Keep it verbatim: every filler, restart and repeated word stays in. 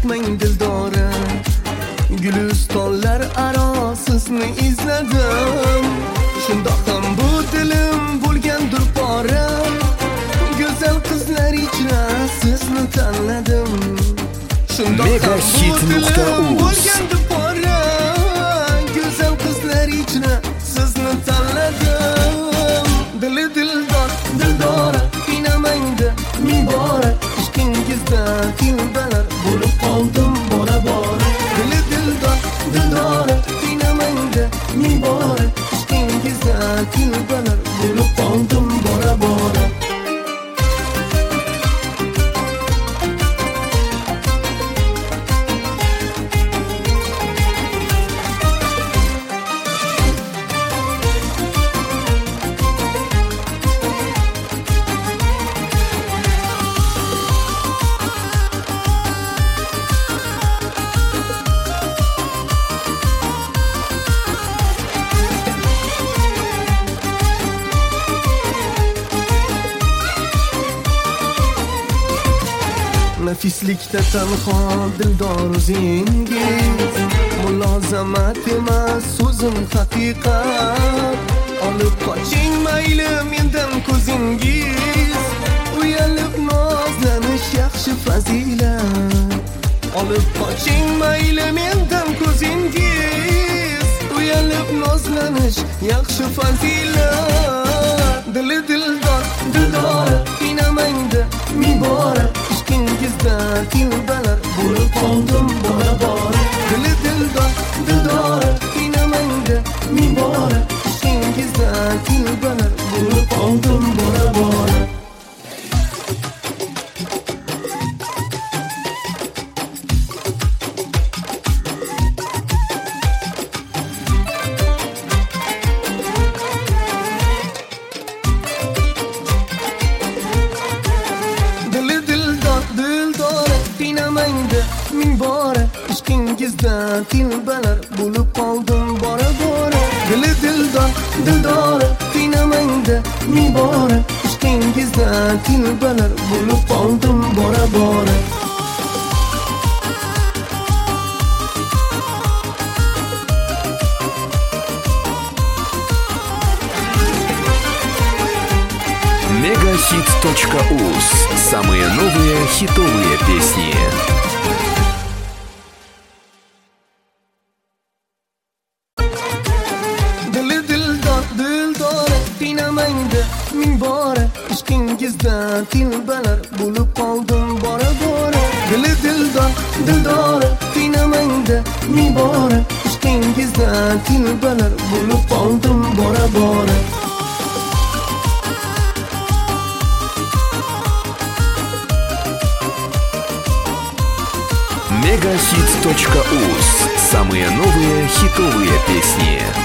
ketmang dildora. Gülistonlar aro sizni izladim. Shundoq ham bu dilim bo'lgandir pora. Go'zal qizlar ichra sizni tanladim. Shundoq ham bu dilim bo'lgandir pora. Go'zal qizlar ichra sizni tanladim. Dili dildor, dildora, qiynamangda ming bora. Ishqingizda tilbalar bo'lib qoldim bora bora. Dili dildor, dildora, qiynamangda ming bora. Ishqingizda tilbalar bo'lib qoldim bora bora. Nafislikda tanho dildor o'zingiz, mulozamat emas so'zim haqiqat. Olib qoching mayli mendan ko'zingiz, uyalib nozlanish yaxshi fazilat. Olib qoching mayli mendan ko'zingiz, uyalib nozlanish yaxshi fazilat. Dili dildor, dildora, qiynamangda ming bora. Ishqingizda tilbalar bo'lib qoldim bora bora. Dili dildor, dildora, qiynamangda ming bora. Ishqingizda tilbalar bo'lib qoldim bora bora. Ming bora ishqingizda tilbalar bo'lib qoldim bora bora. Dili dildor, dildora, qiynamangda ming bora. Ishqingizda tilbalar bo'lib qoldim bora bora. Мегахит точка уз. Самые новые хитовые песни. Ming bora ishqingizda tilbalar bo'lib qoldim bora bora. Dili dildor, dildora, qiynamangda ming bora. Ishqingizda tilbalar bo'lib qoldim bora bora. Мегахит точка уз. Самые новые хитовые песни.